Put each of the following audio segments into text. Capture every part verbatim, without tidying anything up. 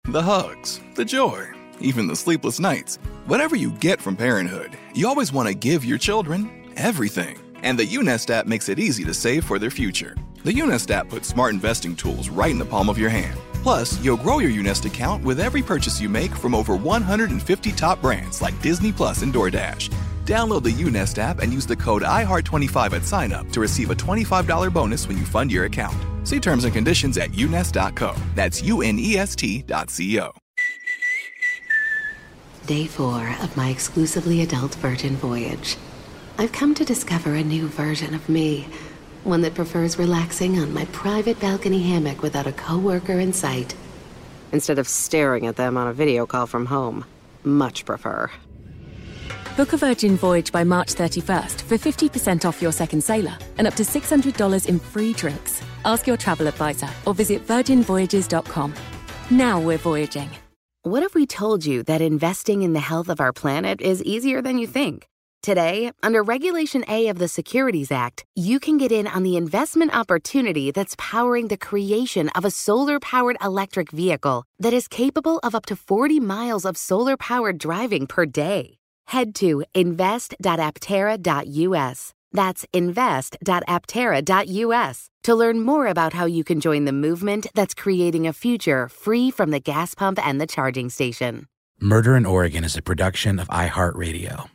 The hugs, the joy, even the sleepless nights. Whatever you get from parenthood, you always want to give your children everything. And the YouNest app makes it easy to save for their future. The YouNest app puts smart investing tools right in the palm of your hand. Plus, you'll grow your YouNest account with every purchase you make from over one hundred fifty top brands like Disney Plus and DoorDash. Download the YouNest app and use the code I heart twenty-five at sign up to receive a twenty-five dollars bonus when you fund your account. See terms and conditions at U N E S T dot co. That's U N E S T dot C O. Day four of my exclusively adult Virgin voyage. I've come to discover a new version of me. One that prefers relaxing on my private balcony hammock without a coworker in sight. Instead of staring at them on a video call from home. Much prefer. Book a Virgin voyage by March thirty-first for fifty percent off your second sailor and up to six hundred dollars in free drinks. Ask your travel advisor or visit virgin voyages dot com. Now we're voyaging. What if we told you that investing in the health of our planet is easier than you think? Today, under Regulation A of the Securities Act, you can get in on the investment opportunity that's powering the creation of a solar-powered electric vehicle that is capable of up to forty miles of solar-powered driving per day. Head to invest dot aptera dot U S. That's invest dot aptera dot U S to learn more about how you can join the movement that's creating a future free from the gas pump and the charging station. Murder in Oregon is a production of iHeartRadio.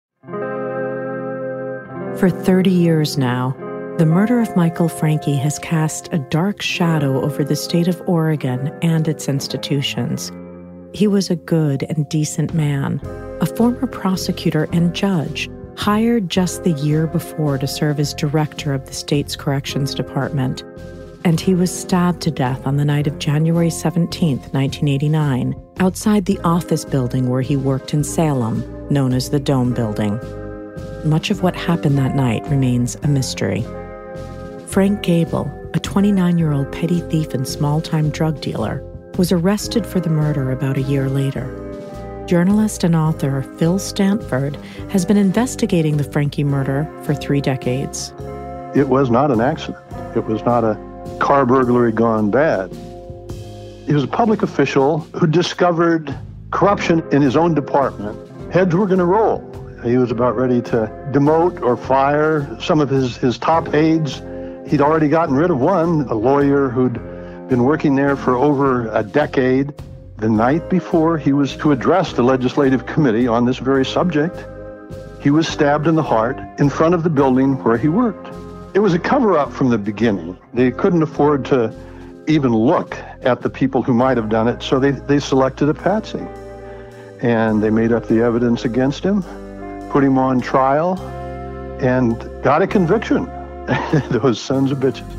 For thirty years now, the murder of Michael Franke has cast a dark shadow over the state of Oregon and its institutions. He was a good and decent man, a former prosecutor and judge, hired just the year before to serve as director of the state's corrections department. And he was stabbed to death on the night of January seventeenth, nineteen eighty-nine, outside the office building where he worked in Salem, known as the Dome Building. Much of what happened that night remains a mystery. Frank Gable, a twenty-nine-year-old petty thief and small-time drug dealer, was arrested for the murder about a year later. Journalist and author Phil Stanford has been investigating the Franke murder for three decades. It was not an accident. It was not a car burglary gone bad. He was a public official who discovered corruption in his own department. Heads were going to roll. He was about ready to demote or fire some of his, his top aides. He'd already gotten rid of one, a lawyer who'd been working there for over a decade. The night before he was to address the legislative committee on this very subject, he was stabbed in the heart in front of the building where he worked. It was a cover-up from the beginning. They couldn't afford to even look at the people who might have done it, so they, they selected a patsy. And they made up the evidence against him, put him on trial, and got a conviction. Those sons of bitches.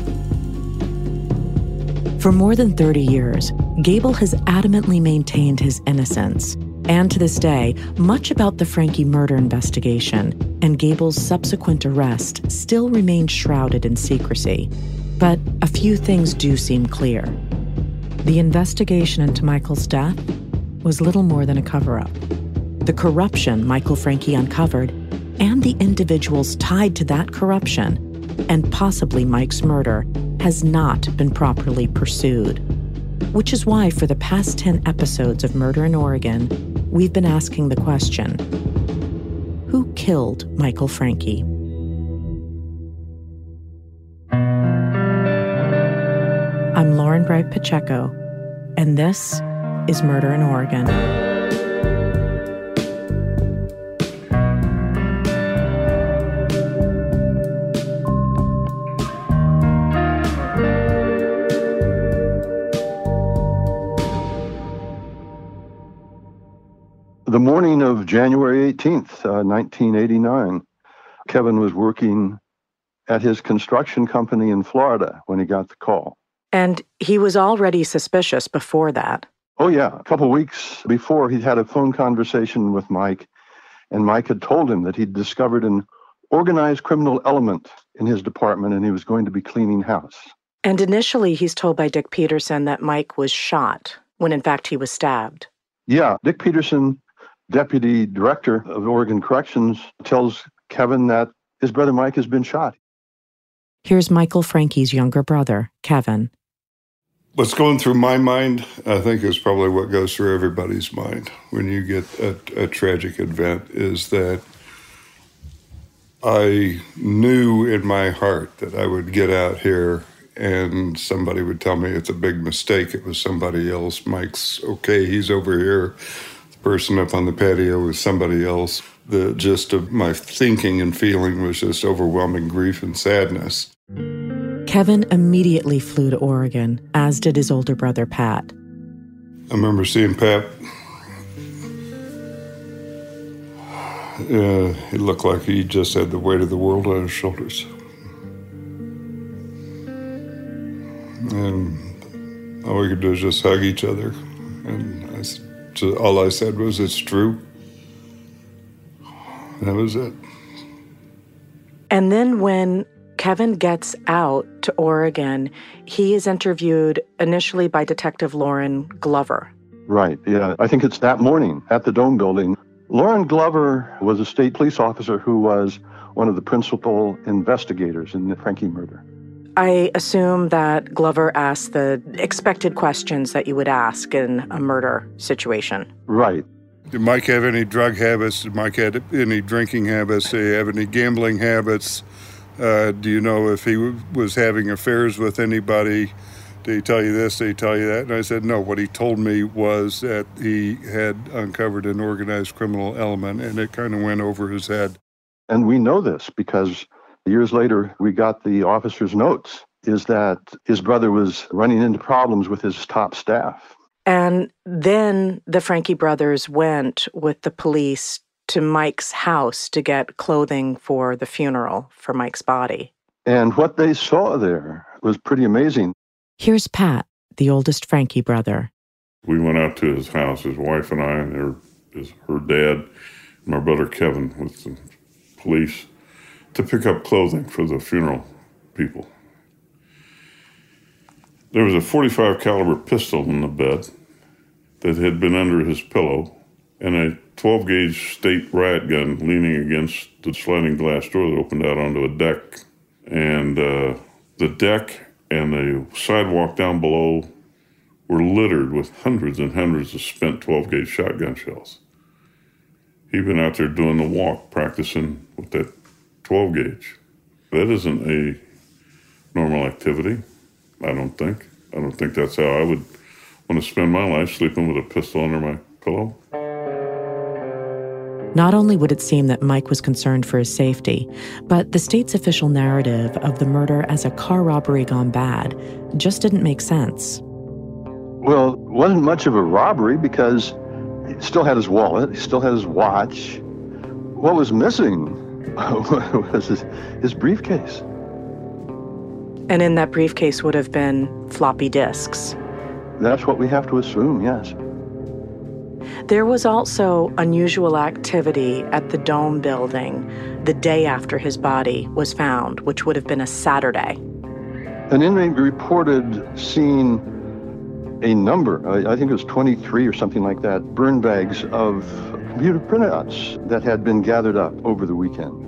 For more than thirty years, Gable has adamantly maintained his innocence. And to this day, much about the Franke murder investigation and Gable's subsequent arrest still remains shrouded in secrecy. But a few things do seem clear. The investigation into Michael's death was little more than a cover-up. The corruption Michael Franke uncovered and the individuals tied to that corruption and possibly Mike's murder has not been properly pursued. Which is why for the past ten episodes of Murder in Oregon, we've been asking the question, who killed Michael Franke? I'm Lauren Bright Pacheco, and this is Murder in Oregon. The morning of January eighteenth, uh, nineteen eighty-nine, Kevin was working at his construction company in Florida when he got the call. And he was already suspicious before that. Oh, yeah. A couple weeks before, he'd had a phone conversation with Mike, and Mike had told him that he'd discovered an organized criminal element in his department, and he was going to be cleaning house. And initially, he's told by Dick Peterson that Mike was shot, when in fact he was stabbed. Yeah, Dick Peterson, deputy director of Oregon Corrections, tells Kevin that his brother Mike has been shot. Here's Michael Franke's younger brother, Kevin. What's going through my mind, I think, is probably what goes through everybody's mind when you get a, a tragic event, is that I knew in my heart that I would get out here and somebody would tell me it's a big mistake. It was somebody else. Mike's okay, he's over here. The person up on the patio was somebody else. The gist of my thinking and feeling was just overwhelming grief and sadness. Kevin immediately flew to Oregon, as did his older brother, Pat. I remember seeing Pat. Uh, he looked like he just had the weight of the world on his shoulders. And all we could do is just hug each other. And I, just, all I said was, "It's true." That was it. And then when Kevin gets out to Oregon, he is interviewed initially by Detective Lauren Glover. Right, yeah. I think it's that morning at the Dome building. Lauren Glover was a state police officer who was one of the principal investigators in the Franke murder. I assume that Glover asked the expected questions that you would ask in a murder situation. Right. Did Mike have any drug habits? Did Mike have any drinking habits? Did he have any gambling habits? Uh, do you know if he w- was having affairs with anybody? Did he tell you this? Did he tell you that? And I said, no. What he told me was that he had uncovered an organized criminal element, and it kind of went over his head. And we know this because years later, we got the officer's notes, is that his brother was running into problems with his top staff. And then the Franke brothers went with the police to Mike's house to get clothing for the funeral for Mike's body. And what they saw there was pretty amazing. Here's Pat, the oldest Franke brother. We went out to his house, his wife and I, and her, his, her dad, and my brother Kevin with the police, to pick up clothing for the funeral people. There was a forty-five caliber pistol in the bed that had been under his pillow, and a twelve gauge state riot gun leaning against the sliding glass door that opened out onto a deck. And uh, the deck and the sidewalk down below were littered with hundreds and hundreds of spent twelve gauge shotgun shells. He'd been out there doing the walk, practicing with that twelve gauge. That isn't a normal activity, I don't think. I don't think that's how I would want to spend my life, sleeping with a pistol under my pillow. Not only would it seem that Mike was concerned for his safety, but the state's official narrative of the murder as a car robbery gone bad just didn't make sense. Well, it wasn't much of a robbery because he still had his wallet, he still had his watch. What was missing was his, his briefcase. And in that briefcase would have been floppy disks. That's what we have to assume, yes. There was also unusual activity at the Dome building the day after his body was found, which would have been a Saturday. An inmate reported seeing a number, I think it was twenty-three or something like that, burn bags of computer printouts that had been gathered up over the weekend.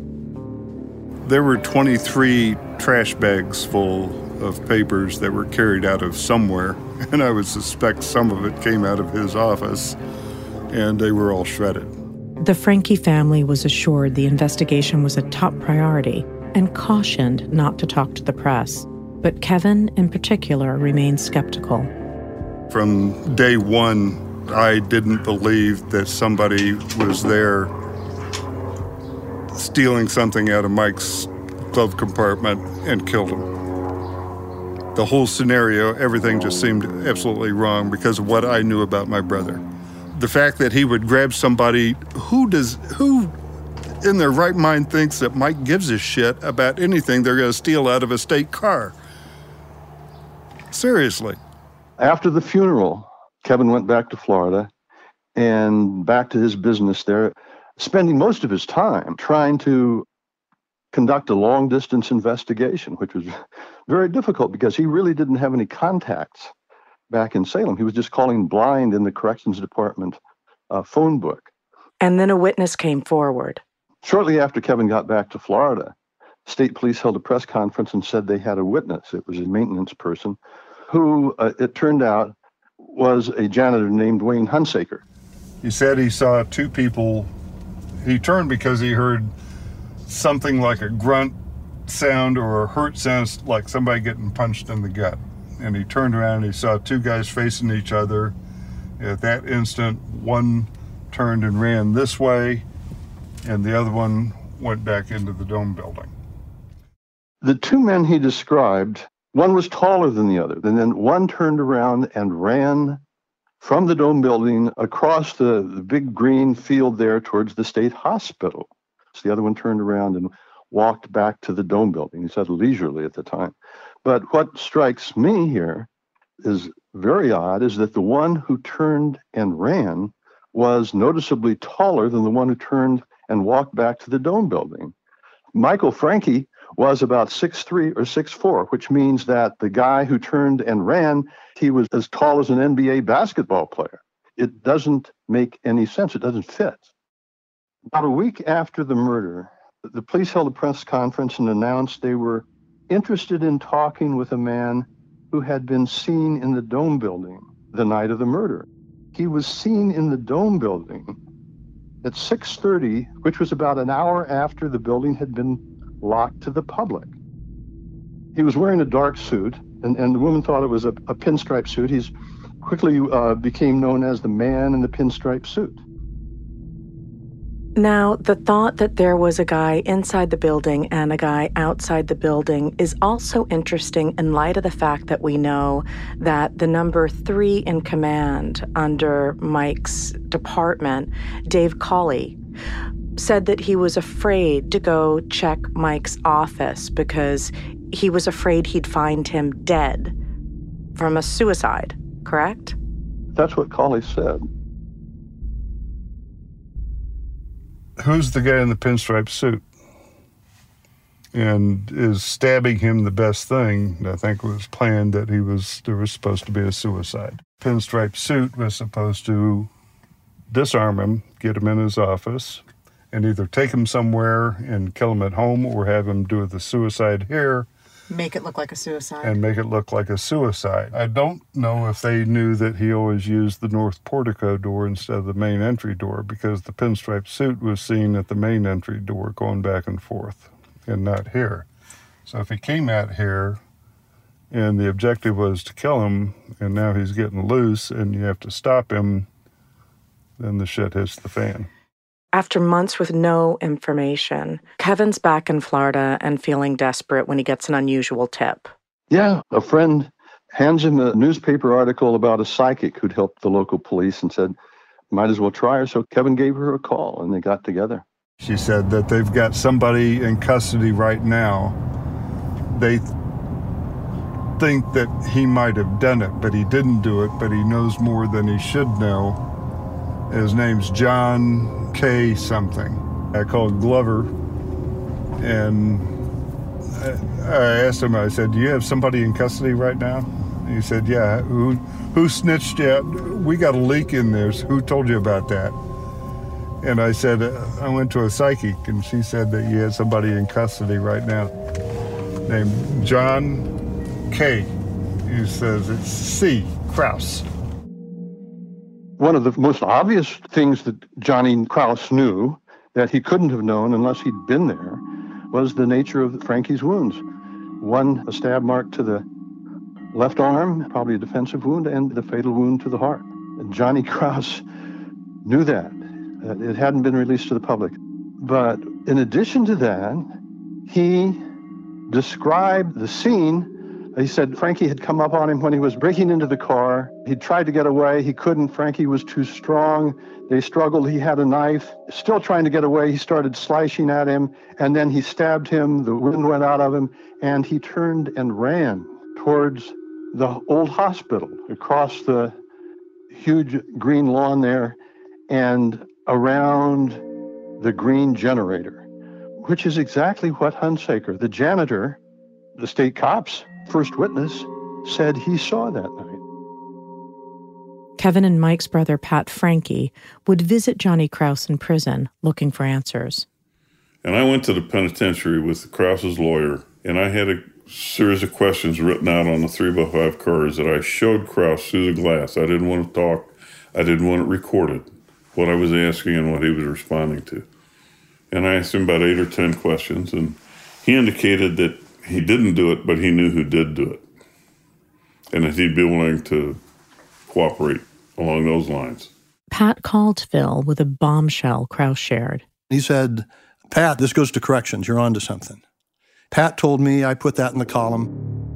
There were twenty-three trash bags full of papers that were carried out of somewhere, and I would suspect some of it came out of his office, and they were all shredded. The Franke family was assured the investigation was a top priority and cautioned not to talk to the press. But Kevin, in particular, remained skeptical. From day one, I didn't believe that somebody was there stealing something out of Mike's glove compartment and killed him. The whole scenario, everything just seemed absolutely wrong because of what I knew about my brother. The fact that he would grab somebody, who does, who in their right mind thinks that Mike gives a shit about anything they're going to steal out of a state car? Seriously. After the funeral, Kevin went back to Florida and back to his business there, spending most of his time trying to conduct a long-distance investigation, which was very difficult because he really didn't have any contacts back in Salem. He was just calling blind in the corrections department uh, phone book. And then a witness came forward. Shortly after Kevin got back to Florida, state police held a press conference and said they had a witness. It was a maintenance person who, uh, it turned out, was a janitor named Wayne Hunsaker. He said he saw two people. He turned because he heard something like a grunt sound or a hurt sound, like somebody getting punched in the gut. And he turned around and he saw two guys facing each other. At that instant, one turned and ran this way, and the other one went back into the dome building. The two men he described, one was taller than the other, and then one turned around and ran from the dome building across the, the big green field there towards the state hospital. So the other one turned around and walked back to the dome building. He said leisurely at the time. But what strikes me here is very odd is that the one who turned and ran was noticeably taller than the one who turned and walked back to the dome building. Michael Franke was about six three or six four, which means that the guy who turned and ran, he was as tall as an N B A basketball player. It doesn't make any sense. It doesn't fit. About a week after the murder, the police held a press conference and announced they were interested in talking with a man who had been seen in the dome building the night of the murder. He was seen in the dome building at six thirty, which was about an hour after the building had been locked to the public. He was wearing a dark suit, and, and the woman thought it was a, a pinstripe suit. He's quickly uh, became known as the man in the pinstripe suit. Now, the thought that there was a guy inside the building and a guy outside the building is also interesting in light of the fact that we know that the number three in command under Mike's department, Dave Cawley, said that he was afraid to go check Mike's office because he was afraid he'd find him dead from a suicide, correct? That's what Cawley said. Who's the guy in the pinstripe suit? And is stabbing him the best thing? I think it was planned that he was there was supposed to be a suicide. Pinstripe suit was supposed to disarm him, get him in his office, and either take him somewhere and kill him at home or have him do the suicide here. Make it look like a suicide. And make it look like a suicide. I don't know if they knew that he always used the north portico door instead of the main entry door, because the pinstripe suit was seen at the main entry door going back and forth and not here. So if he came out here and the objective was to kill him and now he's getting loose and you have to stop him, then the shit hits the fan. After months with no information, Kevin's back in Florida and feeling desperate when he gets an unusual tip. Yeah, a friend hands him a newspaper article about a psychic who'd helped the local police and said, might as well try her. So Kevin gave her a call and they got together. She said that they've got somebody in custody right now. They th- think that he might have done it, but he didn't do it, but he knows more than he should know. His name's John K. something. I called Glover, and I asked him, I said, do you have somebody in custody right now? He said, yeah. Who who snitched you out? We got a leak in there. So who told you about that? And I said, I went to a psychic, and she said that you had somebody in custody right now named John K. He says it's C. Kraus. One of the most obvious things that Johnny Kraus knew that he couldn't have known unless he'd been there was the nature of Franke's wounds. One, a stab mark to the left arm, probably a defensive wound, and the fatal wound to the heart. And Johnny Kraus knew that. It hadn't been released to the public. But in addition to that, he described the scene. He said Franke had come up on him when he was breaking into the car. He tried to get away. He couldn't. Franke was too strong. They struggled. He had a knife. Still trying to get away, he started slashing at him, and then he stabbed him. The wind went out of him, and he turned and ran towards the old hospital, across the huge green lawn there, and around the green generator, which is exactly what Hunsaker, the janitor, the state cops, first witness, said he saw that night. Kevin and Mike's brother, Pat Franke, would visit Johnny Kraus in prison looking for answers. And I went to the penitentiary with Kraus's lawyer, and I had a series of questions written out on the three by five cards that I showed Krause through the glass. I didn't want to talk. I didn't want it recorded, what I was asking and what he was responding to. And I asked him about eight or ten questions, and he indicated that he didn't do it, but he knew who did do it, and that he'd be willing to cooperate along those lines. Pat called Phil with a bombshell Krause shared. He said, Pat, this goes to corrections. You're on to something. Pat told me, I put that in the column.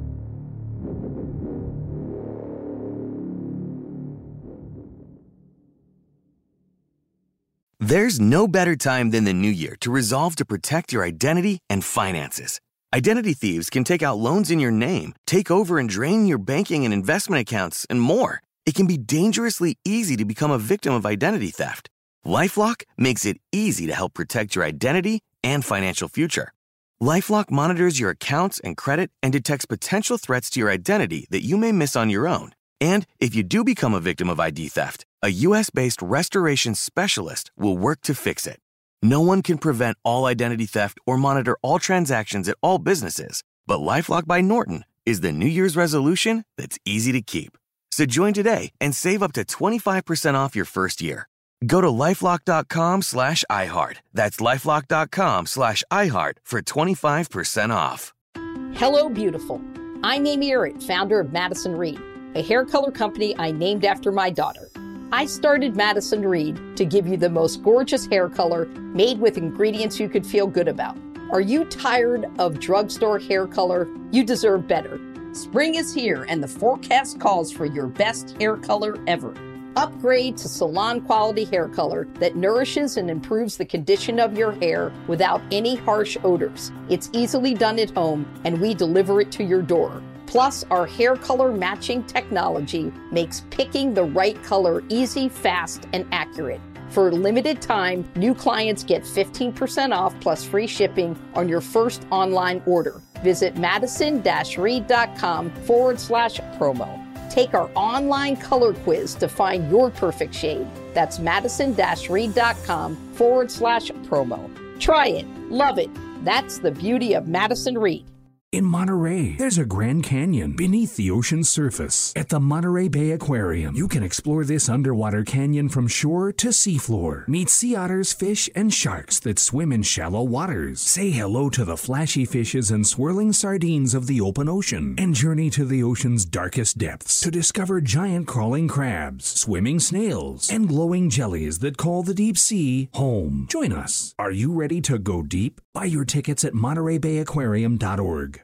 There's no better time than the new year to resolve to protect your identity and finances. Identity thieves can take out loans in your name, take over and drain your banking and investment accounts, and more. It can be dangerously easy to become a victim of identity theft. LifeLock makes it easy to help protect your identity and financial future. LifeLock monitors your accounts and credit and detects potential threats to your identity that you may miss on your own. And if you do become a victim of I D theft, a U S-based restoration specialist will work to fix it. No one can prevent all identity theft or monitor all transactions at all businesses, but LifeLock by Norton is the New Year's resolution that's easy to keep. So join today and save up to twenty-five percent off your first year. Go to LifeLock.com slash iHeart. That's LifeLock.com slash iHeart for twenty-five percent off. Hello, beautiful. I'm Amy Errett, founder of Madison Reed, a hair color company I named after my daughter. I started Madison Reed to give you the most gorgeous hair color made with ingredients you could feel good about. Are you tired of drugstore hair color? You deserve better. Spring is here and the forecast calls for your best hair color ever. Upgrade to salon quality hair color that nourishes and improves the condition of your hair without any harsh odors. It's easily done at home and we deliver it to your door. Plus, our hair color matching technology makes picking the right color easy, fast, and accurate. For a limited time, new clients get fifteen percent off plus free shipping on your first online order. Visit madison-reed.com forward slash promo. Take our online color quiz to find your perfect shade. That's madison-reed.com forward slash promo. Try it. Love it. That's the beauty of Madison Reed. In Monterey, there's a Grand Canyon beneath the ocean's surface. At the Monterey Bay Aquarium, you can explore this underwater canyon from shore to seafloor. Meet sea otters, fish, and sharks that swim in shallow waters. Say hello to the flashy fishes and swirling sardines of the open ocean. And journey to the ocean's darkest depths to discover giant crawling crabs, swimming snails, and glowing jellies that call the deep sea home. Join us. Are you ready to go deep? Buy your tickets at monterey bay aquarium dot org.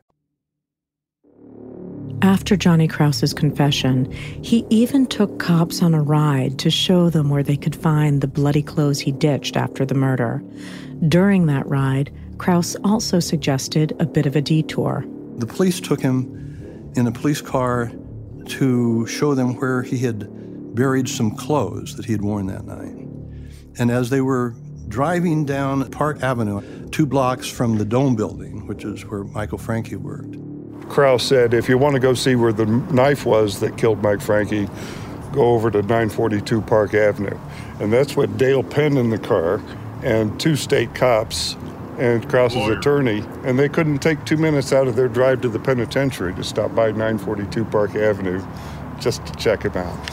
After Johnny Krause's confession, he even took cops on a ride to show them where they could find the bloody clothes he ditched after the murder. During that ride, Krause also suggested a bit of a detour. The police took him in a police car to show them where he had buried some clothes that he had worn that night. And as they were driving down Park Avenue, two blocks from the Dome building, which is where Michael Franke worked, Krause said, if you want to go see where the knife was that killed Mike Franke, go over to nine forty-two Park Avenue. And that's what Dale Penn in the car and two state cops and Krause's attorney, and they couldn't take two minutes out of their drive to the penitentiary to stop by nine forty-two Park Avenue just to check him out.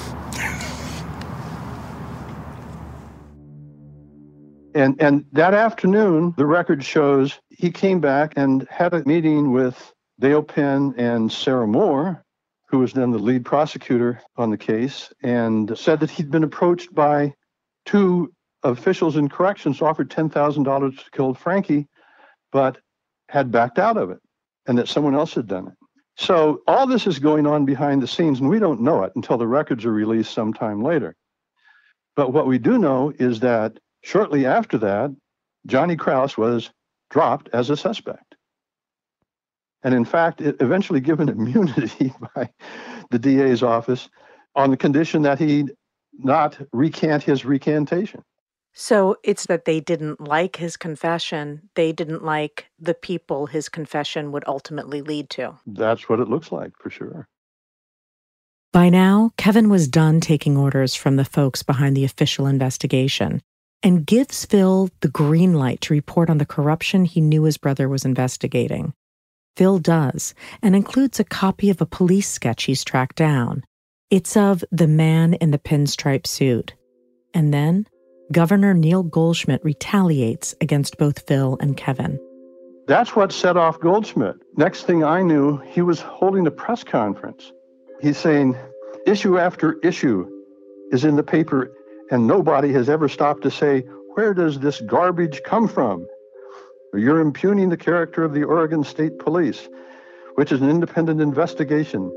And, and that afternoon, the record shows he came back and had a meeting with Dale Penn and Sarah Moore, who was then the lead prosecutor on the case, and said that he'd been approached by two officials in corrections, offered ten thousand dollars to kill Franke, but had backed out of it, and that someone else had done it. So all this is going on behind the scenes, and we don't know it until the records are released sometime later. But what we do know is that shortly after that, Johnny Krause was dropped as a suspect. And in fact, it eventually given immunity by the D A's office on the condition that he not recant his recantation. So it's that they didn't like his confession. They didn't like the people his confession would ultimately lead to. That's what it looks like, for sure. By now, Kevin was done taking orders from the folks behind the official investigation and gives Phil the green light to report on the corruption he knew his brother was investigating. Phil does, and includes a copy of a police sketch he's tracked down. It's of the man in the pinstripe suit. And then, Governor Neil Goldschmidt retaliates against both Phil and Kevin. That's what set off Goldschmidt. Next thing I knew, he was holding a press conference. He's saying, issue after issue is in the paper, and nobody has ever stopped to say, where does this garbage come from? You're impugning the character of the Oregon State Police, which is an independent investigation.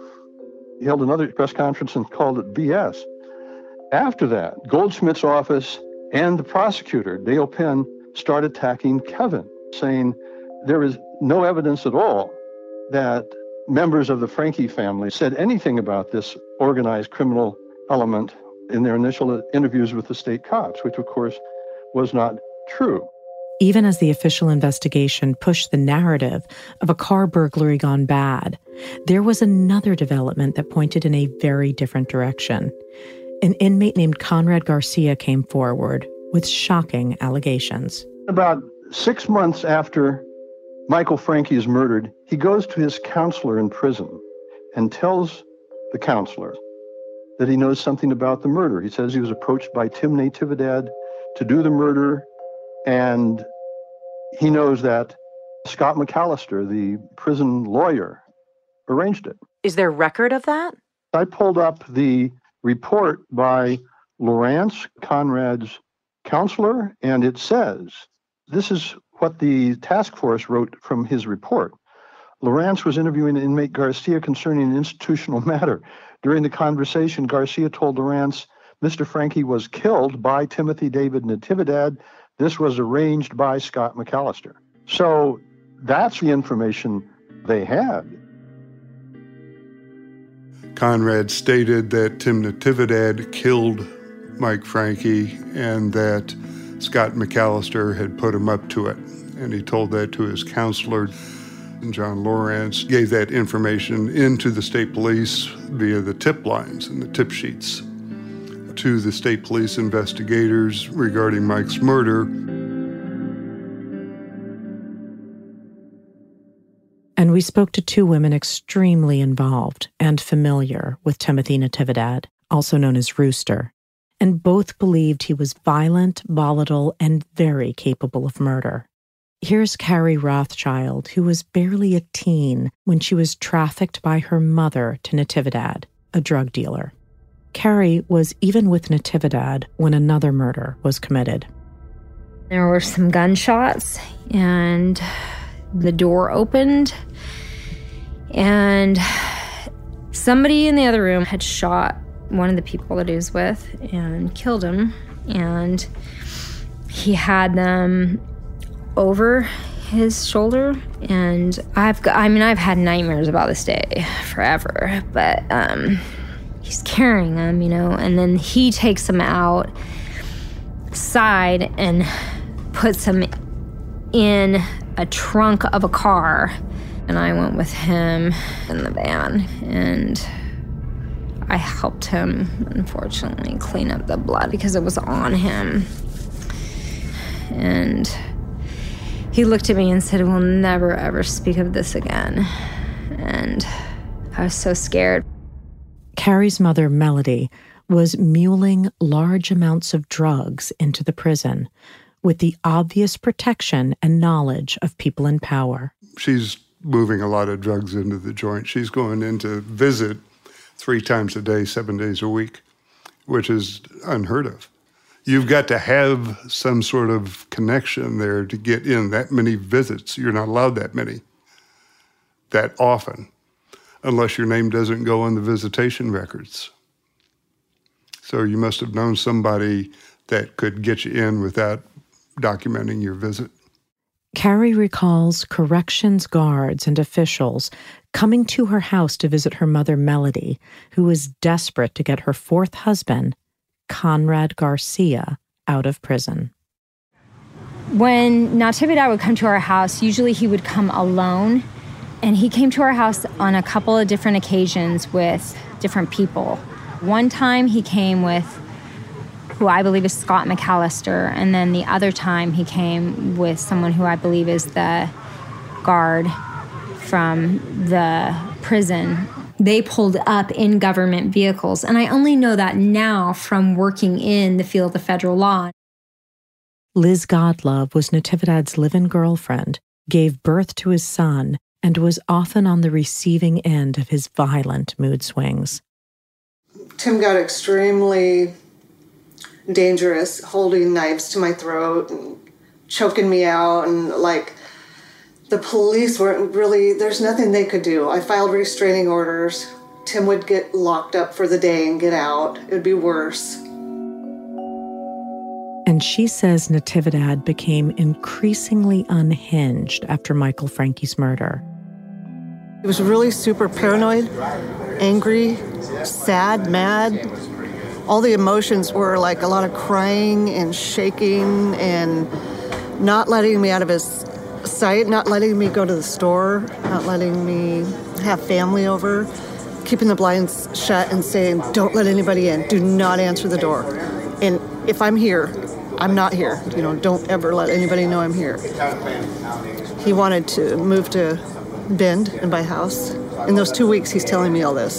He held another press conference and called it B S. After that, Goldschmidt's office and the prosecutor, Dale Penn, started attacking Kevin, saying there is no evidence at all that members of the Franke family said anything about this organized criminal element in their initial interviews with the state cops, which of course was not true. Even as the official investigation pushed the narrative of a car burglary gone bad, there was another development that pointed in a very different direction. An inmate named Conrad Garcia came forward with shocking allegations. About six months after Michael Franke is murdered, he goes to his counselor in prison and tells the counselor that he knows something about the murder. He says he was approached by Tim Natividad to do the murder, and he knows that Scott McAllister, the prison lawyer, arranged it. Is there record of that? I pulled up the report by Lawrence, Conrad's counselor, and it says, this is what the task force wrote from his report. Lawrence was interviewing inmate Garcia concerning an institutional matter. During the conversation, Garcia told Lawrence Mister Franke was killed by Timothy David Natividad. This was arranged by Scott McAllister. So that's the information they had. Conrad stated that Tim Natividad killed Mike Franke and that Scott McAllister had put him up to it. And he told that to his counselor. And John Lawrence gave that information into the state police via the tip lines and the tip sheets to the state police investigators regarding Mike's murder. And we spoke to two women extremely involved and familiar with Timothy Natividad, also known as Rooster, and both believed he was violent, volatile, and very capable of murder. Here's Carrie Rothschild, who was barely a teen when she was trafficked by her mother to Natividad, a drug dealer. Carrie was even with Natividad when another murder was committed. There were some gunshots, and the door opened, and somebody in the other room had shot one of the people that he was with and killed him, and he had them over his shoulder. And I've got, I mean, I've had nightmares about this day forever, but um, he's carrying them, you know, and then he takes them outside and puts them in a trunk of a car. And I went with him in the van, and I helped him, unfortunately, clean up the blood because it was on him. And he looked at me and said, "We'll never, ever speak of this again." And I was so scared. Carrie's mother, Melody, was muling large amounts of drugs into the prison with the obvious protection and knowledge of people in power. She's moving a lot of drugs into the joint. She's going in to visit three times a day, seven days a week, which is unheard of. You've got to have some sort of connection there to get in that many visits. You're not allowed that many, that often, unless your name doesn't go on the visitation records. So you must have known somebody that could get you in without documenting your visit. Carrie recalls corrections guards and officials coming to her house to visit her mother, Melody, who was desperate to get her fourth husband, Conrad Garcia, out of prison. When Natividad would come to our house, usually he would come alone, and he came to our house on a couple of different occasions with different people. One time he came with who I believe is Scott McAllister, and then the other time he came with someone who I believe is the guard from the prison. They pulled up in government vehicles. And I only know that now from working in the field of federal law. Liz Godlove was Natividad's live-in girlfriend, gave birth to his son, and was often on the receiving end of his violent mood swings. Tim got extremely dangerous, holding knives to my throat and choking me out, and like the police weren't really, there's nothing they could do. I filed restraining orders. Tim would get locked up for the day and get out. It would be worse. And she says Natividad became increasingly unhinged after Michael Francke's murder. He was really super paranoid, angry, sad, mad. All the emotions were like a lot of crying and shaking and not letting me out of his sight, not letting me go to the store, not letting me have family over, keeping the blinds shut and saying, don't let anybody in, do not answer the door. And if I'm here, I'm not here. You know, don't ever let anybody know I'm here. He wanted to move to Bend and buy a house. In those two weeks, he's telling me all this.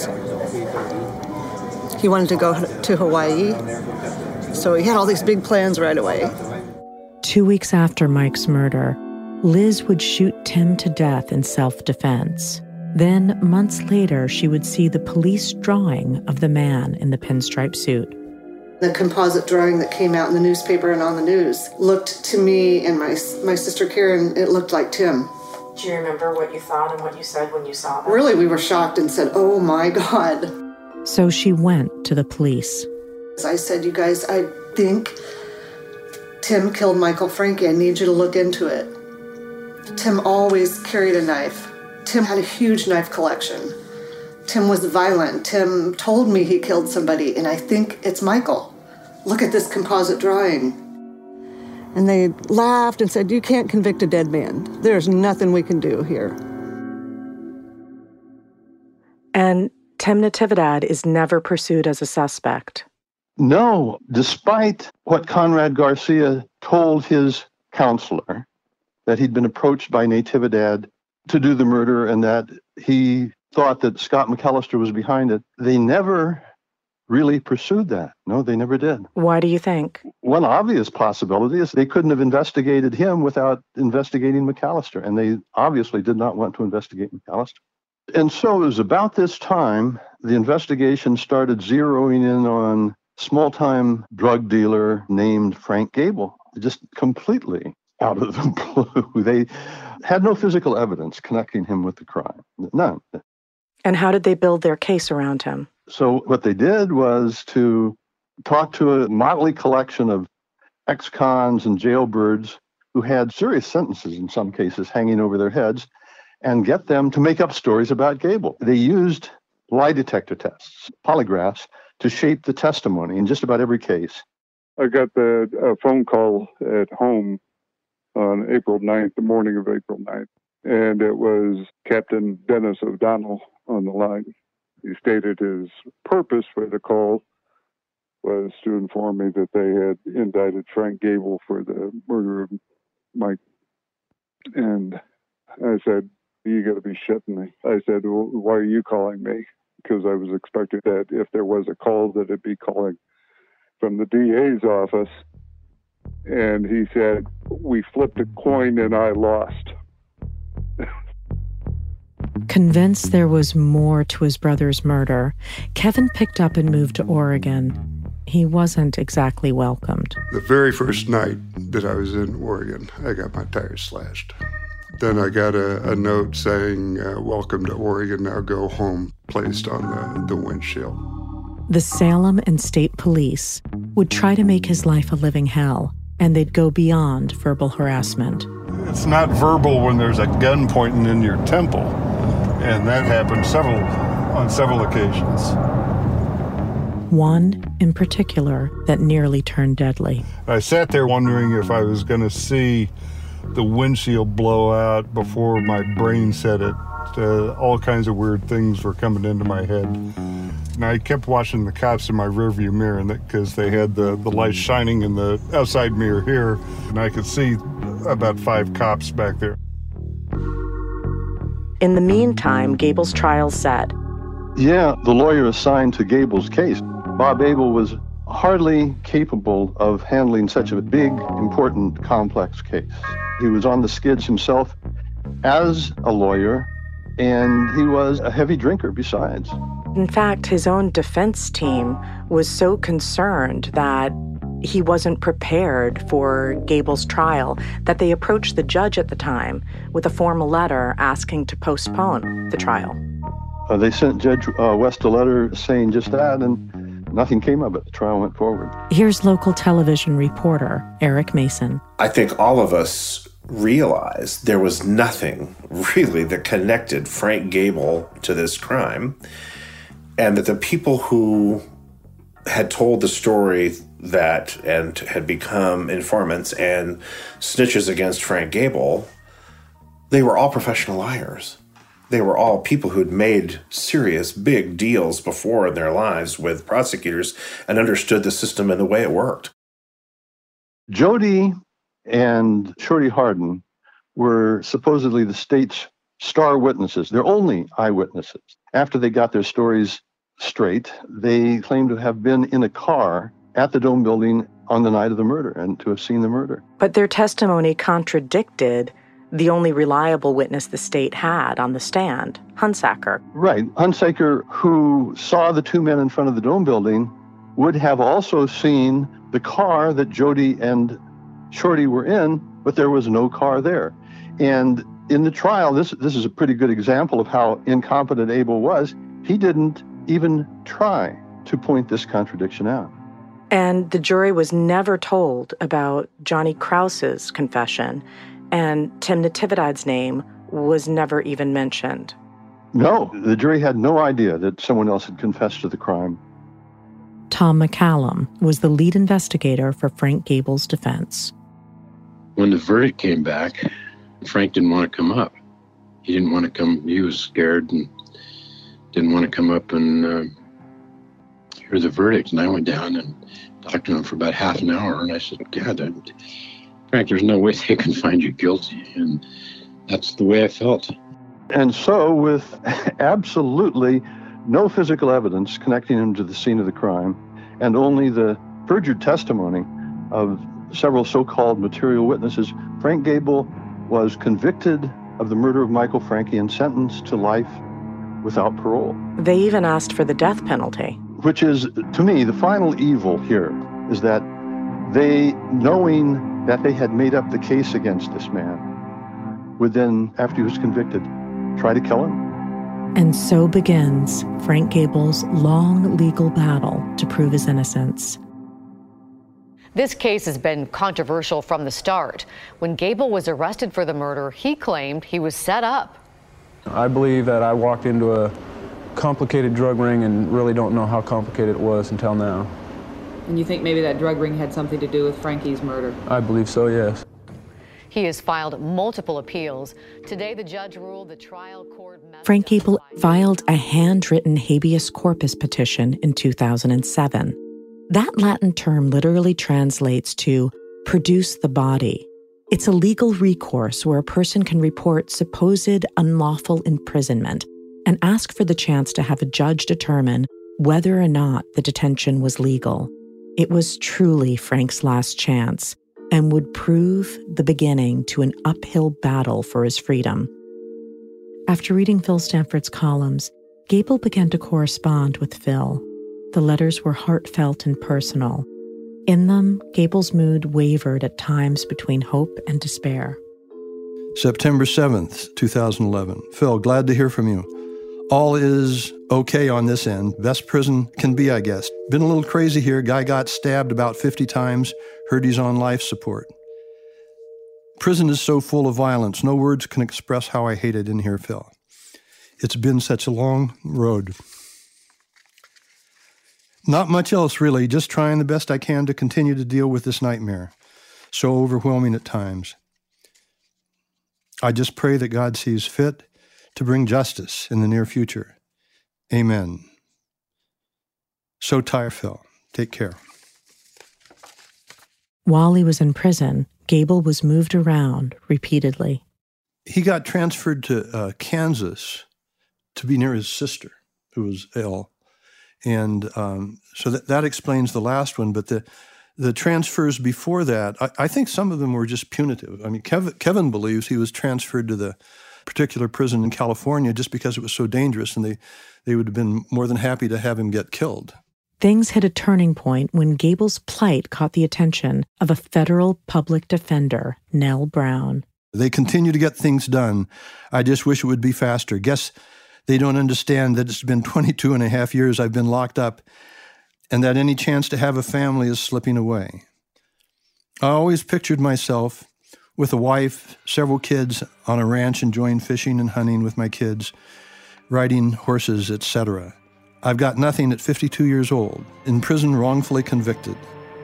He wanted to go to Hawaii, so he had all these big plans right away. Two weeks after Mike's murder, Liz would shoot Tim to death in self-defense. Then, months later, she would see the police drawing of the man in the pinstripe suit. The composite drawing that came out in the newspaper and on the news looked to me and my my sister Karen, it looked like Tim. Do you remember what you thought and what you said when you saw that? Really, we were shocked and said, oh my God. So she went to the police. I said, you guys, I think Tim killed Michael Francke. I need you to look into it. Tim always carried a knife. Tim had a huge knife collection. Tim was violent. Tim told me he killed somebody, and I think it's Michael. Look at this composite drawing. And they laughed and said, you can't convict a dead man. There's nothing we can do here. And Tim Natividad is never pursued as a suspect. No, despite what Conrad Garcia told his counselor, that he'd been approached by Natividad to do the murder and that he thought that Scott McAllister was behind it, they never really pursued that. No, they never did. Why do you think? One obvious possibility is they couldn't have investigated him without investigating McAllister, and they obviously did not want to investigate McAllister. And so it was about this time the investigation started zeroing in on a small-time drug dealer named Frank Gable, just completely out of the blue. They had no physical evidence connecting him with the crime. None. And how did they build their case around him? So what they did was to talk to a motley collection of ex-cons and jailbirds who had serious sentences in some cases hanging over their heads and get them to make up stories about Gable. They used lie detector tests, polygraphs, to shape the testimony in just about every case. I got the a phone call at home on April ninth, the morning of April ninth, and it was Captain Dennis O'Donnell on the line. He stated his purpose for the call was to inform me that they had indicted Frank Gable for the murder of Mike. And I said, you got to be shitting me. I said, well, why are you calling me? Because I was expecting that if there was a call, that it'd be calling from the D A's office. And he said, we flipped a coin and I lost. Convinced there was more to his brother's murder, Kevin picked up and moved to Oregon. He wasn't exactly welcomed. The very first night that I was in Oregon, I got my tires slashed. Then I got a, a note saying, uh, welcome to Oregon, now go home, placed on the, the windshield. The Salem and State Police would try to make his life a living hell, and they'd go beyond verbal harassment. It's not verbal when there's a gun pointing in your temple, and that happened several on several occasions. One in particular that nearly turned deadly. I sat there wondering if I was going to see the windshield blow out before my brain said it. Uh, all kinds of weird things were coming into my head. And I kept watching the cops in my rearview mirror because they had the, the light shining in the outside mirror here, and I could see about five cops back there. In the meantime, Gable's trial set. Yeah, the lawyer assigned to Gable's case, Bob Abel, was hardly capable of handling such a big, important, complex case. He was on the skids himself as a lawyer, and he was a heavy drinker besides. In fact, his own defense team was so concerned that he wasn't prepared for Gable's trial that they approached the judge at the time with a formal letter asking to postpone the trial. Uh, they sent Judge uh, West a letter saying just that, and nothing came of it. The trial went forward. Here's local television reporter Eric Mason. I think all of us realized there was nothing really that connected Frank Gable to this crime, and that the people who had told the story that and had become informants and snitches against Frank Gable, they were all professional liars. They were all people who'd made serious, big deals before in their lives with prosecutors and understood the system and the way it worked. Jody and Shorty Hardin were supposedly the state's star witnesses. They're only eyewitnesses. After they got their stories straight, they claimed to have been in a car at the Dome building on the night of the murder and to have seen the murder. But their testimony contradicted the only reliable witness the state had on the stand, Hunsaker. Right. Hunsaker, who saw the two men in front of the Dome building, would have also seen the car that Jody and Shorty were in, but there was no car there. And in the trial, this this is a pretty good example of how incompetent Abel was. He didn't even try to point this contradiction out. And the jury was never told about Johnny Krause's confession, and Tim Natividade's name was never even mentioned. No, the jury had no idea that someone else had confessed to the crime. Tom McCallum was the lead investigator for Frank Gable's defense. When the verdict came back, Frank didn't want to come up. He didn't want to come, he was scared and didn't want to come up and uh, hear the verdict. And I went down and talked to him for about half an hour. And I said, God, I, Frank, there's no way they can find you guilty. And that's the way I felt. And so, with absolutely no physical evidence connecting him to the scene of the crime, and only the perjured testimony of several so-called material witnesses, Frank Gable was convicted of the murder of Michael Franke and sentenced to life without parole. They even asked for the death penalty. Which is, to me, the final evil here, is that they, knowing that they had made up the case against this man, would then, after he was convicted, try to kill him. And so begins Frank Gable's long legal battle to prove his innocence. This case has been controversial from the start. When Gable was arrested for the murder, he claimed he was set up. I believe that I walked into a complicated drug ring and really don't know how complicated it was until now. And you think maybe that drug ring had something to do with Frankie's murder? I believe so, yes. He has filed multiple appeals. Today, the judge ruled the trial court... Frank Gable filed a handwritten habeas corpus petition in two thousand seven. That Latin term literally translates to produce the body. It's a legal recourse where a person can report supposed unlawful imprisonment and ask for the chance to have a judge determine whether or not the detention was legal. It was truly Frank's last chance and would prove the beginning to an uphill battle for his freedom. After reading Phil Stanford's columns, Gable began to correspond with Phil. The letters were heartfelt and personal. In them, Gable's mood wavered at times between hope and despair. September seventh, two thousand eleven. Phil, glad to hear from you. All is okay on this end. Best prison can be, I guess. Been a little crazy here. Guy got stabbed about fifty times. Heard he's on life support. Prison is so full of violence. No words can express how I hate it in here, Phil. It's been such a long road. Not much else, really. Just trying the best I can to continue to deal with this nightmare. So overwhelming at times. I just pray that God sees fit to bring justice in the near future. Amen. So tired, Phil. Take care. While he was in prison, Gable was moved around repeatedly. He got transferred to uh, Kansas to be near his sister, who was ill. And um, so that, that explains the last one. But the the transfers before that, I, I think some of them were just punitive. I mean, Kevin, Kevin believes he was transferred to the particular prison in California just because it was so dangerous, and they, they would have been more than happy to have him get killed. Things hit a turning point when Gable's plight caught the attention of a federal public defender, Nell Brown. They continue to get things done. I just wish it would be faster. Guess they don't understand that it's been twenty-two and a half years I've been locked up, and that any chance to have a family is slipping away. I always pictured myself with a wife, several kids, on a ranch enjoying fishing and hunting with my kids, riding horses, et cetera. I've got nothing at fifty-two years old, in prison wrongfully convicted.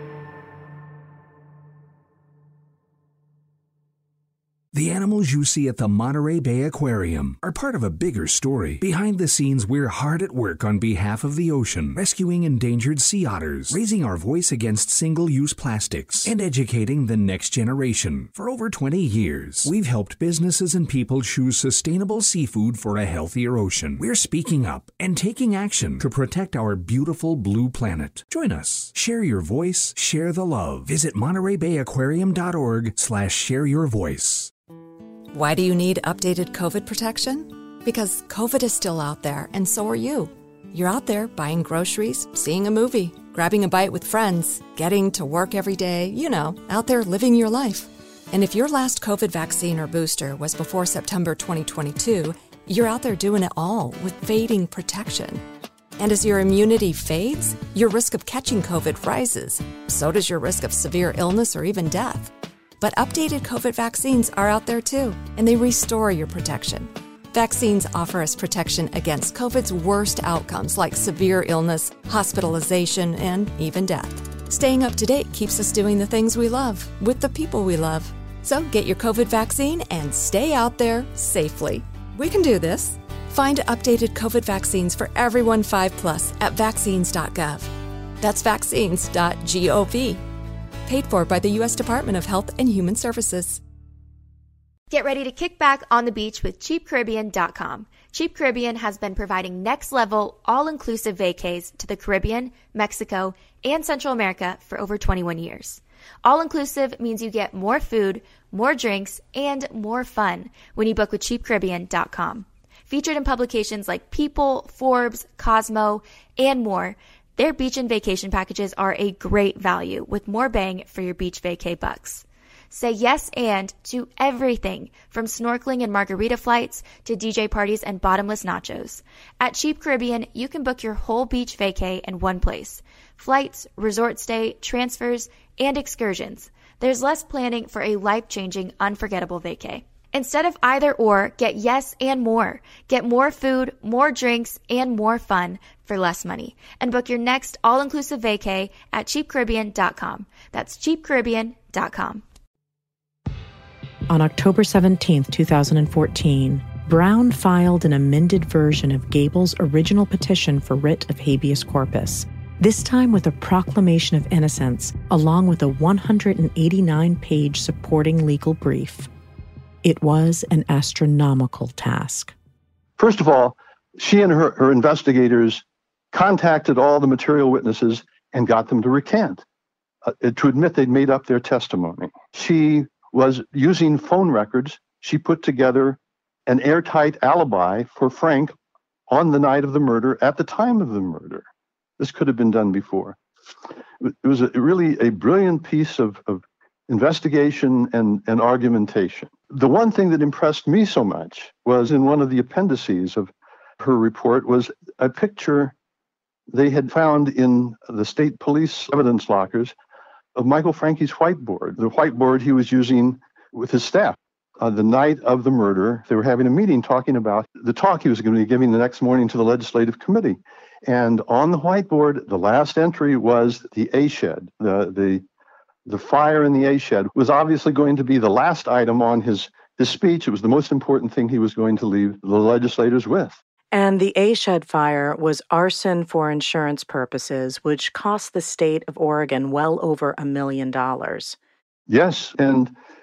The animals you see at the Monterey Bay Aquarium are part of a bigger story. Behind the scenes, we're hard at work on behalf of the ocean, rescuing endangered sea otters, raising our voice against single-use plastics, and educating the next generation. For over twenty years, we've helped businesses and people choose sustainable seafood for a healthier ocean. We're speaking up and taking action to protect our beautiful blue planet. Join us. Share your voice. Share the love. Visit Monterey Bay Aquarium dot org slash share your voice. Why do you need updated COVID protection? Because COVID is still out there, and so are you. You're out there buying groceries, seeing a movie, grabbing a bite with friends, getting to work every day, you know, out there living your life. And if your last COVID vaccine or booster was before September twenty twenty-two, you're out there doing it all with fading protection. And as your immunity fades, your risk of catching COVID rises. So does your risk of severe illness or even death. But updated COVID vaccines are out there too, and they restore your protection. Vaccines offer us protection against COVID's worst outcomes like severe illness, hospitalization, and even death. Staying up to date keeps us doing the things we love with the people we love. So get your COVID vaccine and stay out there safely. We can do this. Find updated COVID vaccines for everyone five plus at vaccines dot gov. That's vaccines dot gov. Paid for by the U S Department of Health and Human Services. Get ready to kick back on the beach with cheap caribbean dot com. Cheap Caribbean has been providing next-level, all-inclusive vacays to the Caribbean, Mexico, and Central America for over twenty-one years. All-inclusive means you get more food, more drinks, and more fun when you book with cheap caribbean dot com. Featured in publications like People, Forbes, Cosmo, and more, their beach and vacation packages are a great value with more bang for your beach vacay bucks. Say yes and to everything from snorkeling and margarita flights to D J parties and bottomless nachos. At Cheap Caribbean, you can book your whole beach vacay in one place. Flights, resort stay, transfers, and excursions. There's less planning for a life-changing, unforgettable vacay. Instead of either or, get yes and more. Get more food, more drinks, and more fun for less money. And book your next all-inclusive vacay at cheap caribbean dot com. That's cheap caribbean dot com. On October seventeenth, twenty fourteen, Brown filed an amended version of Gable's original petition for writ of habeas corpus, this time with a proclamation of innocence, along with a one hundred eighty-nine page supporting legal brief. It was an astronomical task. First of all, she and her, her investigators contacted all the material witnesses and got them to recant, uh, to admit they'd made up their testimony. She was using phone records. She put together an airtight alibi for Frank on the night of the murder, at the time of the murder. This could have been done before. It was a, really a brilliant piece of, of investigation and, and argumentation. The one thing that impressed me so much was in one of the appendices of her report was a picture they had found in the state police evidence lockers of Michael Francke's whiteboard, the whiteboard he was using with his staff. Uh, the night of the murder, they were having a meeting talking about the talk he was going to be giving the next morning to the legislative committee. And on the whiteboard, the last entry was the A shed. The, the, the fire in the A shed was obviously going to be the last item on his, his speech. It was the most important thing he was going to leave the legislators with. And the A-Shed fire was arson for insurance purposes, which cost the state of Oregon well over a million dollars. Yes, and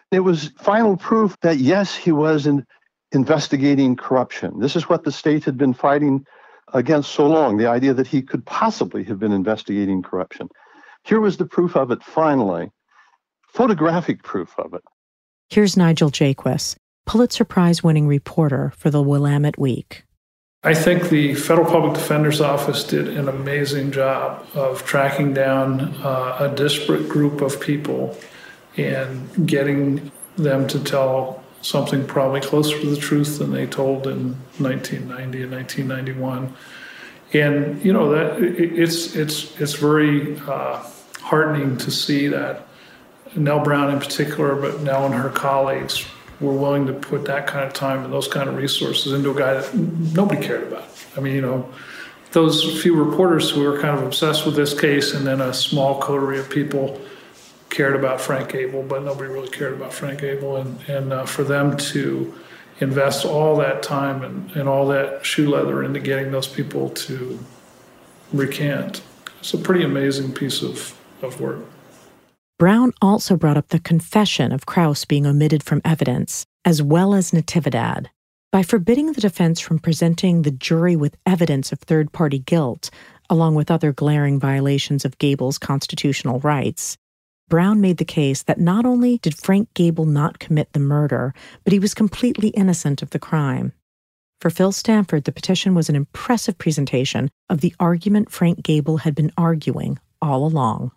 It was final proof that, yes, he was in investigating corruption. This is what the state had been fighting against so long, the idea that he could possibly have been investigating corruption. Here was the proof of it, finally, photographic proof of it. Here's Nigel Jaquiss, Pulitzer Prize-winning reporter for the Willamette Week. I think the Federal Public Defender's Office did an amazing job of tracking down uh, a disparate group of people and getting them to tell something probably closer to the truth than they told in nineteen ninety and nineteen ninety-one. And, you know, that it's it's it's very uh, heartening to see that Nell Brown in particular, but Nell and her colleagues were willing to put that kind of time and those kind of resources into a guy that nobody cared about. I mean, you know, those few reporters who were kind of obsessed with this case, and then a small coterie of people cared about Frank Gable, but nobody really cared about Frank Gable. And, and uh, for them to invest all that time and, and all that shoe leather into getting those people to recant, it's a pretty amazing piece of, of work. Brown also brought up the confession of Krause being omitted from evidence, as well as Natividad. By forbidding the defense from presenting the jury with evidence of third-party guilt, along with other glaring violations of Gable's constitutional rights, Brown made the case that not only did Frank Gable not commit the murder, but he was completely innocent of the crime. For Phil Stanford, the petition was an impressive presentation of the argument Frank Gable had been arguing all along.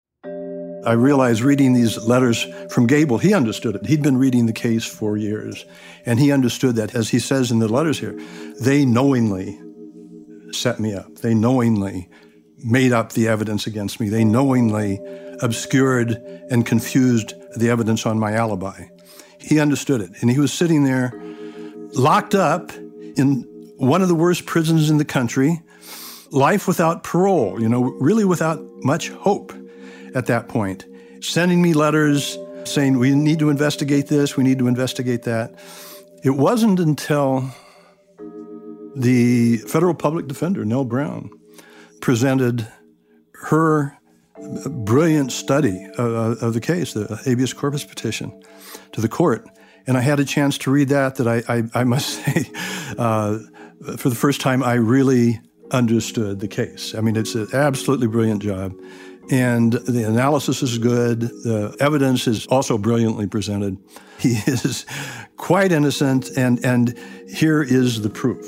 I realized reading these letters from Gable, he understood it. He'd been reading the case for years, and he understood that, as he says in the letters here, they knowingly set me up. They knowingly made up the evidence against me. They knowingly obscured and confused the evidence on my alibi. He understood it, and he was sitting there locked up in one of the worst prisons in the country, life without parole, you know, really without much hope at that point, sending me letters saying, we need to investigate this, we need to investigate that. It wasn't until the federal public defender, Nell Brown, presented her brilliant study of, of the case, the habeas corpus petition, to the court. And I had a chance to read that, that I, I, I must say, uh, for the first time, I really understood the case. I mean, it's an absolutely brilliant job. And the analysis is good. The evidence is also brilliantly presented. He is quite innocent, and, and here is the proof.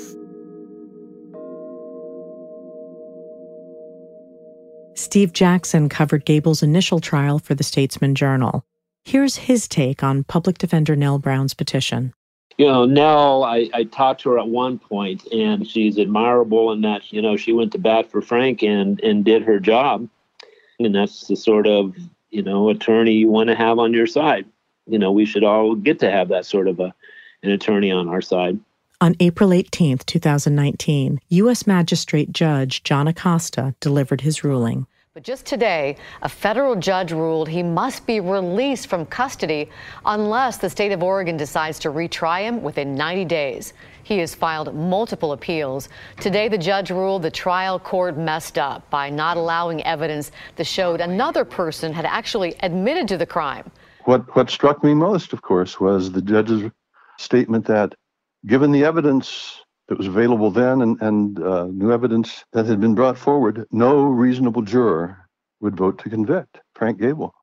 Steve Jackson covered Gable's initial trial for the Statesman Journal. Here's his take on public defender Nell Brown's petition. You know, Nell, I, I talked to her at one point, and she's admirable in that, you know, she went to bat for Frank and, and did her job. And that's the sort of, you know, attorney you want to have on your side. You know, we should all get to have that sort of a, an attorney on our side. On April eighteenth, twenty nineteen, U S Magistrate Judge John Acosta delivered his ruling. But just today, a federal judge ruled he must be released from custody unless the state of Oregon decides to retry him within ninety days. He has filed multiple appeals. Today, the judge ruled the trial court messed up by not allowing evidence that showed another person had actually admitted to the crime. What, what struck me most, of course, was the judge's statement that given the evidence that was available then and, and uh, new evidence that had been brought forward, no reasonable juror would vote to convict Frank Gable.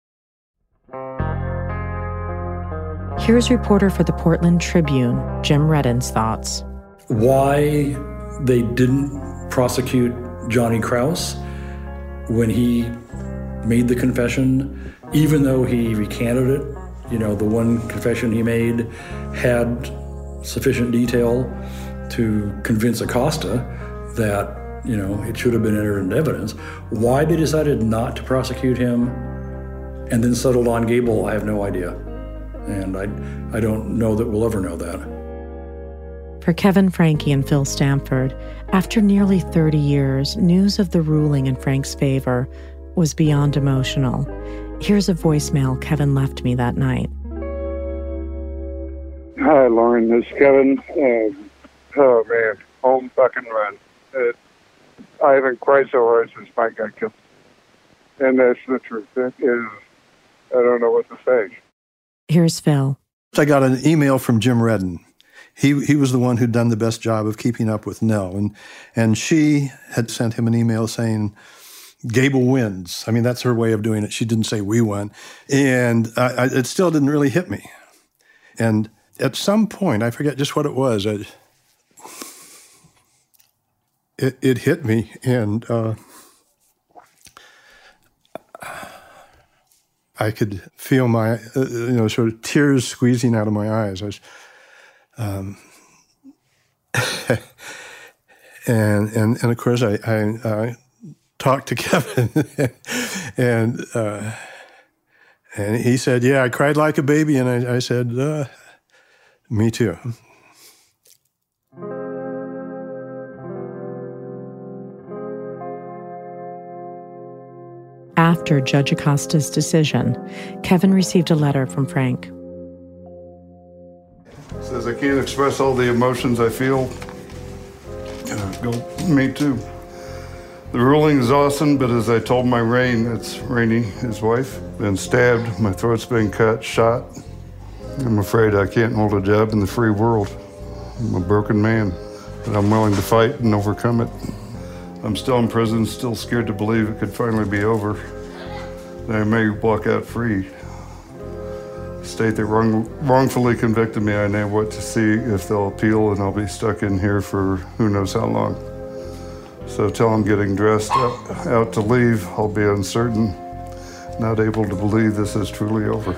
Here's reporter for the Portland Tribune, Jim Reddin's thoughts. Why they didn't prosecute Johnny Krause when he made the confession, even though he recanted it. You know, the one confession he made had sufficient detail to convince Acosta that, you know, it should have been entered into evidence. Why they decided not to prosecute him and then settled on Gable, I have no idea. And I, I don't know that we'll ever know that. For Kevin Franke and Phil Stanford, after nearly thirty years, news of the ruling in Frank's favor was beyond emotional. Here's a voicemail Kevin left me that night. Hi, Lauren. This is Kevin. Um, oh, man. Home fucking run. It, I haven't cried so hard since Mike got killed. And that's the truth. It is, I don't know what to say. Here's Phil. I got an email from Jim Redden. He he was the one who'd done the best job of keeping up with Nell. And, and she had sent him an email saying, Gable wins. I mean, that's her way of doing it. She didn't say we won. And I, I, it still didn't really hit me. And at some point, I forget just what it was, I, it, it hit me. And uh, I could feel my, uh, you know, sort of tears squeezing out of my eyes. I was, um, and, and, and of course, I, I, I talked to Kevin, and uh, and he said, yeah, I cried like a baby. And I, I said, uh, me too. After Judge Acosta's decision, Kevin received a letter from Frank. It says I can't express all the emotions I feel. Uh, go, me too. The ruling is awesome, but as I told my Rain, that's Rainey, his wife, been stabbed, my throat's been cut, shot. I'm afraid I can't hold a job in the free world. I'm a broken man, but I'm willing to fight and overcome it. I'm still in prison, still scared to believe it could finally be over. That I may walk out free. The state that wrong, wrongfully convicted me, I now want to see if they'll appeal, and I'll be stuck in here for who knows how long. So till I'm getting dressed out, out to leave, I'll be uncertain, not able to believe this is truly over.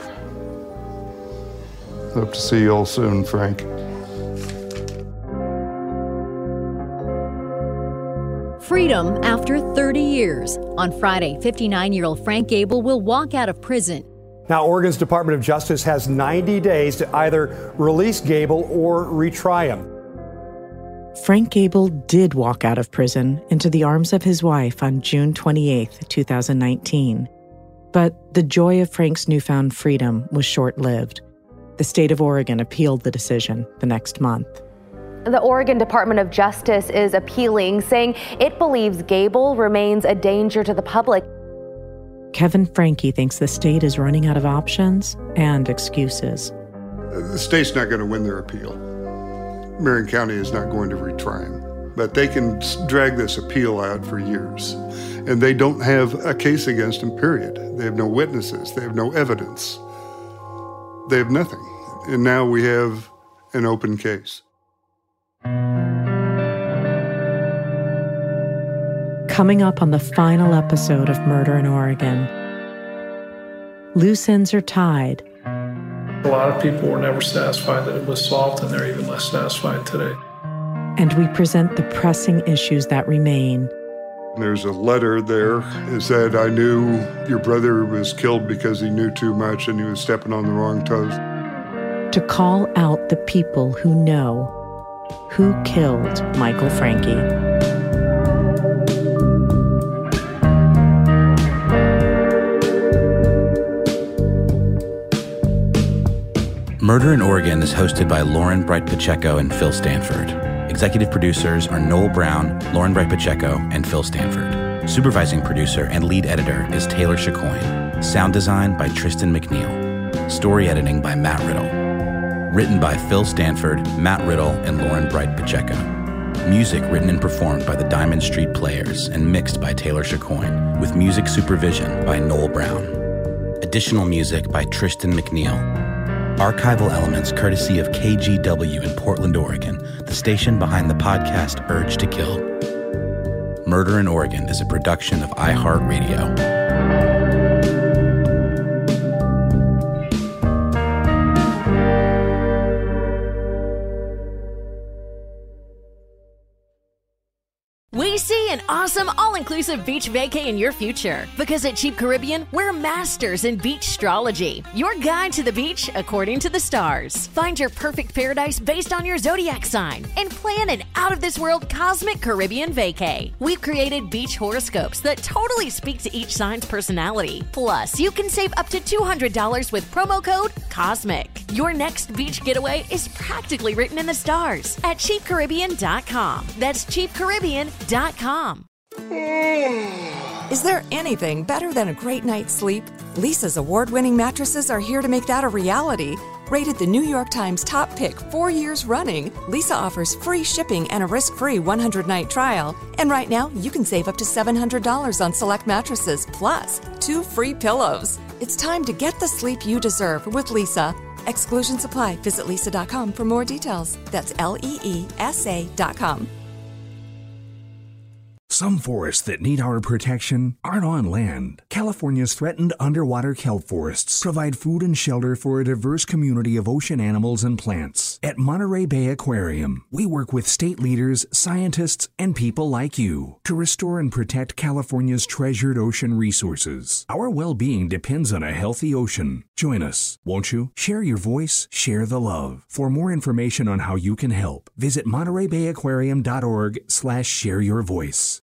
Hope to see you all soon, Frank. Freedom after thirty years. On Friday, fifty-nine-year-old Frank Gable will walk out of prison. Now, Oregon's Department of Justice has ninety days to either release Gable or retry him. Frank Gable did walk out of prison into the arms of his wife on June twenty-eighth, two thousand nineteen. But the joy of Frank's newfound freedom was short-lived. The state of Oregon appealed the decision the next month. The Oregon Department of Justice is appealing, saying it believes Gable remains a danger to the public. Kevin Franke thinks the state is running out of options and excuses. The state's not going to win their appeal. Marion County is not going to retry him, but they can drag this appeal out for years. And they don't have a case against him, period. They have no witnesses. They have no evidence. They have nothing. And now we have an open case. Coming up on the final episode of Murder in Oregon, loose ends are tied. A lot of people were never satisfied that it was solved, and they're even less satisfied today. And we present the pressing issues that remain. There's a letter there. It said, I knew your brother was killed because he knew too much and he was stepping on the wrong toes. To call out the people who know who killed Michael Franke. Murder in Oregon is hosted by Lauren Bright Pacheco and Phil Stanford. Executive producers are Noel Brown, Lauren Bright Pacheco, and Phil Stanford. Supervising producer and lead editor is Taylor Chacoin. Sound design by Tristan McNeil. Story editing by Matt Riddle. Written by Phil Stanford, Matt Riddle, and Lauren Bright Pacheco. Music written and performed by the Diamond Street Players and mixed by Taylor Chacoin, with music supervision by Noel Brown. Additional music by Tristan McNeil. Archival elements courtesy of K G W in Portland, Oregon, the station behind the podcast Urge to Kill. Murder in Oregon is a production of iHeartRadio. We see an awesome all-inclusive beach vacay in your future. Because at Cheap Caribbean, we're masters in beach astrology. Your guide to the beach according to the stars. Find your perfect paradise based on your zodiac sign and plan an out-of-this-world cosmic Caribbean vacay. We've created beach horoscopes that totally speak to each sign's personality. Plus, you can save up to two hundred dollars with promo code COSMIC. Your next beach getaway is practically written in the stars at cheap caribbean dot com. That's cheap caribbean dot com. Is there anything better than a great night's sleep? Lisa's award-winning mattresses are here to make that a reality. Rated the New York Times top pick four years running, Lisa offers free shipping and a risk-free one hundred night trial. And right now, you can save up to seven hundred dollars on select mattresses, plus two free pillows. It's time to get the sleep you deserve with Leesa. Exclusions apply. Visit leesa dot com for more details. That's L E E S A dot com. Some forests that need our protection aren't on land. California's threatened underwater kelp forests provide food and shelter for a diverse community of ocean animals and plants. At Monterey Bay Aquarium, we work with state leaders, scientists, and people like you to restore and protect California's treasured ocean resources. Our well-being depends on a healthy ocean. Join us, won't you? Share your voice, share the love. For more information on how you can help, visit monterey bay aquarium dot org slash share your voice.